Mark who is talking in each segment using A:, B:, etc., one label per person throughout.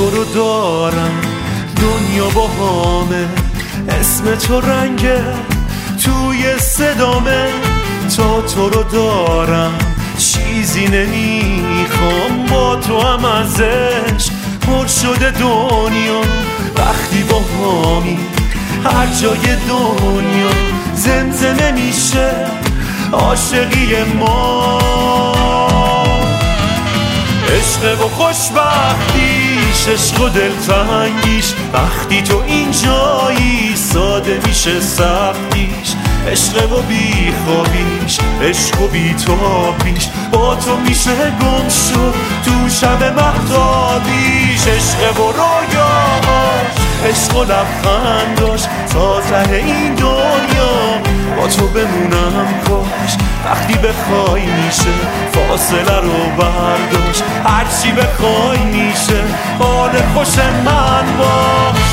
A: تو رو دارم، دنیا با همه، اسم تو رنگه توی صدامه. تا تو رو دارم چیزی نمیخوام، با تو هم ازش پر شده دنیا. وقتی با همی هر جای دنیا زمزمه میشه عاشقی ما. عشق و خوشبختیش، عشق و دلتنگیش، وقتی تو اینجایی ساده میشه سختیش. عشق و بیخوابیش، عشق و بیتابیش، با تو میشه گم شد تو شب مهتابیش. عشق و رویاش، عشق و لبخنداش، تا ته این دنیا با تو بمونم کاش. وقتی بخوای میشه فاصله رو برداشت، هرچی بخوای میشه حال خوش من باش.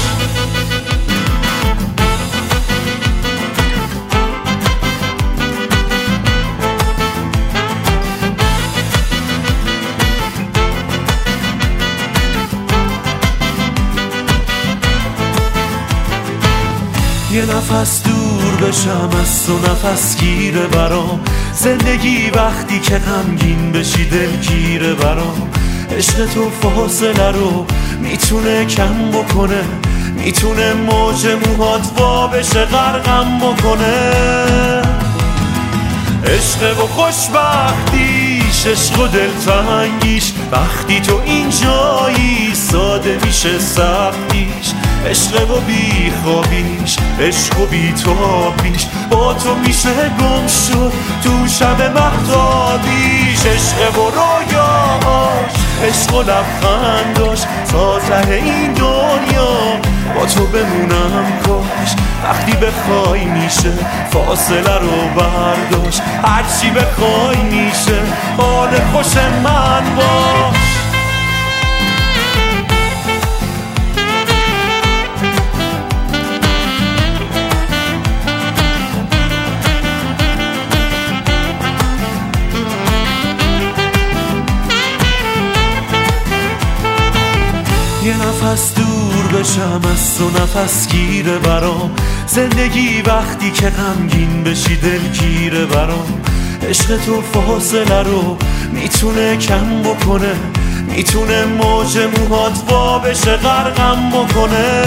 A: یه نفس دور بشم از تو، نفس گیره برام زندگی. وقتی که غمگین بشی دلگیره برام. عشق تو فاصله رو میتونه کم بکنه، میتونه موج موهات وا بشه غرقم بکنه. عشق و خوشبختیش، عشق و دلتنگیش، وقتی تو اینجایی ساده میشه سختیش. عشق و بیخوابیش، عشق و بیتابیش، با تو میشه گم شد تو شب مهتابیش. عشق و رویاش، عشق و لبخنداش، تا ته این دنیا با تو بمونم کاش. وقتی بخوای میشه فاصله رو برداشت، هرچی بخوای میشه حال خوش من باش. یه نفس دور بشم از تو، نفس گیره برام زندگی. وقتی که غمگین بشی دلگیره برام. عشق تو فاصله رو میتونه کم بکنه، میتونه موج موهات وا بشه غرقم بکنه.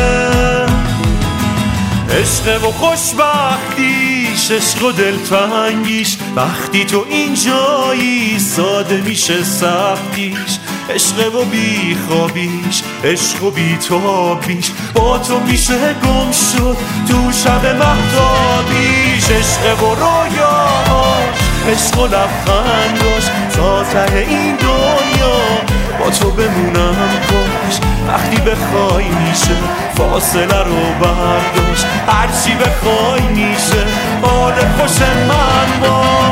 A: عشق و خوشبختیش، عشق و دلتنگیش، وقتی تو اینجایی ساده میشه سختیش. عشق و بیخوابیش، عشق و بیتابیش، با تو میشه گم شد تو شب مهتابیش. عشق و رویاش، عشق و لبخنداش، تا ته این دنیا با تو بمونم کاش. وقتی بخوای میشه فاصله رو برداشت، هرچی بخوای میشه حال خوش من باش.